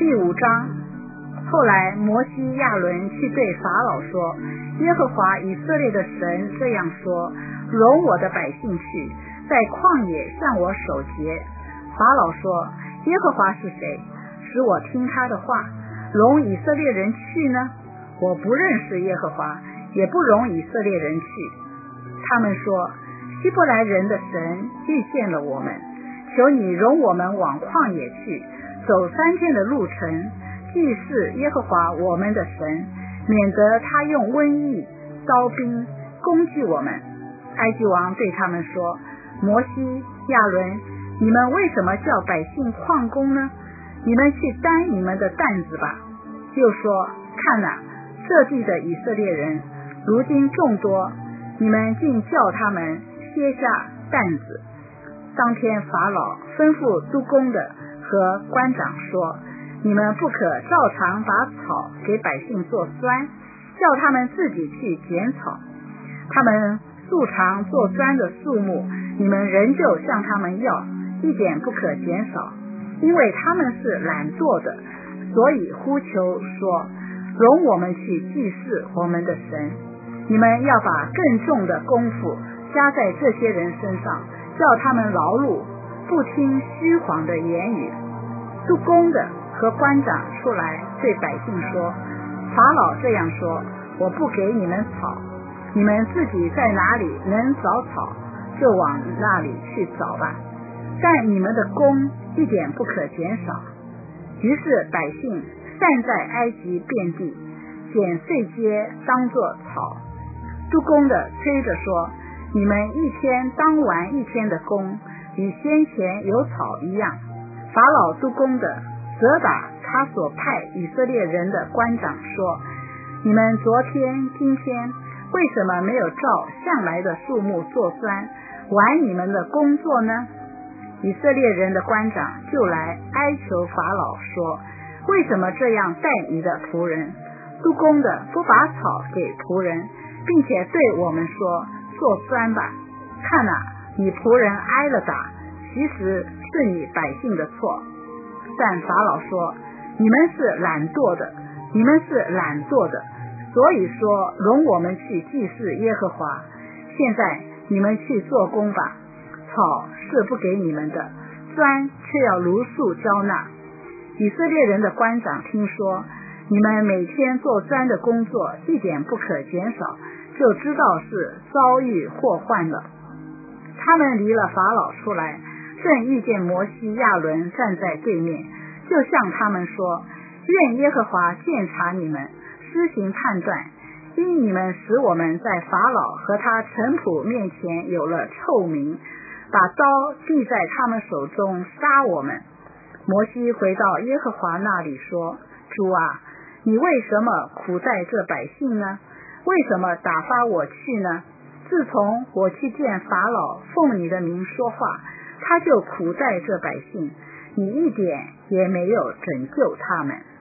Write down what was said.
第5章。后来摩西亚伦去对法老说，耶和华以色列的神这样说，容我的百姓去，在旷野向我守节。法老说，耶和华是谁，使我听他的话，容以色列人去呢？我不认识耶和华，也不容以色列人去。他们说，希伯来人的神遇见了我们，求你容我们往旷野去，走3天的路程，祭祀耶和华我们的神，免得他用瘟疫、刀兵攻击我们。埃及王对他们说，摩西、亚伦，你们为什么叫百姓旷工呢？你们去担你们的担子吧。又说，看哪，这地的以色列人如今众多，你们竟叫他们歇下担子。当天法老吩咐督工的和官长说，你们不可照常把草给百姓做酸，叫他们自己去剪草。他们素常做酸的数目，你们仍旧向他们要，一点不可减少，因为他们是懒惰的，所以呼求说，容我们去祭祀我们的神。你们要把更重的功夫加在这些人身上，叫他们劳碌，不听虚谎的言语。督工的和官长出来对百姓说，法老这样说，我不给你们草，你们自己在哪里能找草，就往那里去找吧，但你们的工一点不可减少。于是百姓散在埃及遍地，捡碎秸当作草。督工的催着说，你们一天当完一天的工，与先前有草一样。法老督工的责打他所派以色列人的官长说，你们昨天今天为什么没有照向来的数目做酸，完你们的工作呢？以色列人的官长就来哀求法老说，为什么这样待你的仆人？督工的不把草给仆人，并且对我们说，做酸吧，看哪，你仆人挨了打，其实是你百姓的错。但法老说，你们是懒惰的，你们是懒惰的，所以说容我们去祭祀耶和华。现在你们去做工吧，草是不给你们的，酸却要如数交纳。以色列人的官长听说你们每天做酸的工作一点不可减少，就知道是遭遇祸患了。他们离了法老出来，正遇见摩西亚伦站在对面，就向他们说，愿耶和华鉴察你们，施行判断，因你们使我们在法老和他臣仆面前有了臭名，把刀递在他们手中杀我们。摩西回到耶和华那里说，主啊，你为什么苦待这百姓呢？为什么打发我去呢？自从我去见法老，奉你的名说话，他就苦待这百姓，你一点也没有拯救他们。